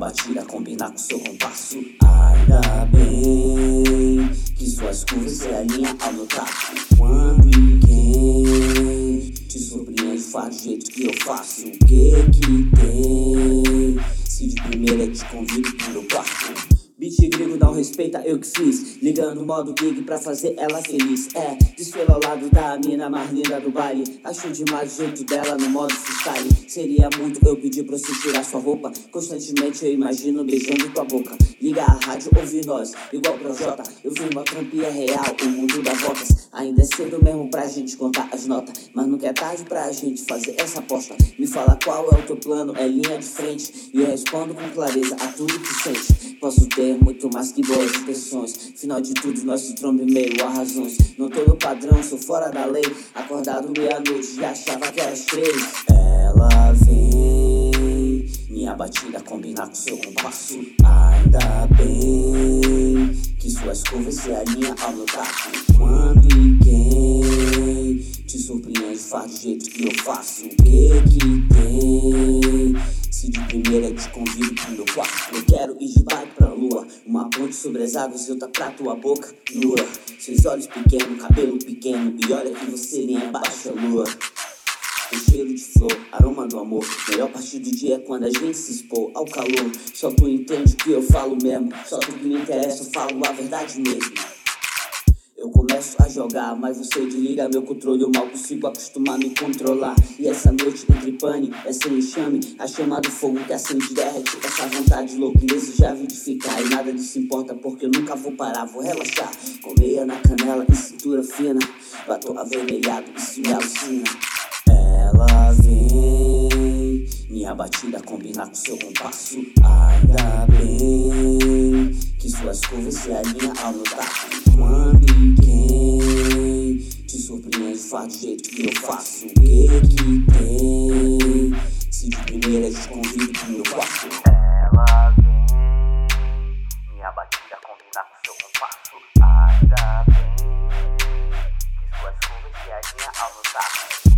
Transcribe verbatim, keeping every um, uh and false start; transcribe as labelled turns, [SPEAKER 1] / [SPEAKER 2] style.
[SPEAKER 1] batida combinar com seu compasso. Ainda bem que suas curvas se alinham ao meu taco. Quando e quem te surpreende faz do jeito que eu faço. O que que tem? Se de primeira te convido pro meu quarto. Beat grego não respeita, eu que fiz. Ligando o modo gig pra fazer ela feliz. É, desfila ao lado da mina mais linda do baile. Acho demais o jeito dela no modo freestyle. Seria muito eu pedir pra você tirar sua roupa. Constantemente eu imagino beijando tua boca. Liga a rádio, ouve nós, igual Projota. Eu vi uma trampinha real, o mundo dá voltas. Ainda é cedo mesmo pra gente contar as notas, mas nunca é tarde pra gente fazer essa aposta. Me fala qual é o teu plano, é linha de frente, e eu respondo com clareza a tudo que sente. Posso ter muito mais que boas intenções, final de tudo nosso trombo e meio há razões. Não tô no padrão, sou fora da lei. Acordado meia-noite e achava que era as três. Ela vem, minha batida combinar com seu compasso. Ainda bem que suas curvas se alinham ao meu taco. Quando e quem te surpreende faz do jeito que eu faço. O que que tem? Se de primeira te convido pro meu quarto. Eu quero ir de bike pra lua, uma ponte sobre as águas e outra pra tua boca nua. Seus olhos pequenos, cabelo pequeno, e olha que você nem é baixa lua. Tem cheiro de flor, aroma do amor. Melhor parte do dia é quando a gente se expor ao calor. Só tu entende o que eu falo mesmo, só tu que me interessa, eu falo a verdade mesmo. Eu começo a jogar, mas você desliga meu controle. Eu mal consigo acostumar a me controlar. E essa noite entre pane, é sem enxame, a chama do fogo que acende derrete. Essa vontade louca, indesejável de ficar. E nada disso importa porque eu nunca vou parar, vou relaxar. Com meia na canela e cintura fina, batom avermelhado, isso me alucina. Ela vem, minha batida combinar com seu compasso. Ainda bem que suas curvas se alinham ao meu taco. Quando e quem te surpreende faz do jeito que eu faço. O que que tem? Se de primeira te convido pro meu quarto.
[SPEAKER 2] Ela vem, minha batida combinar com seu compasso. Ainda bem que suas curvas se alinham ao meu taco.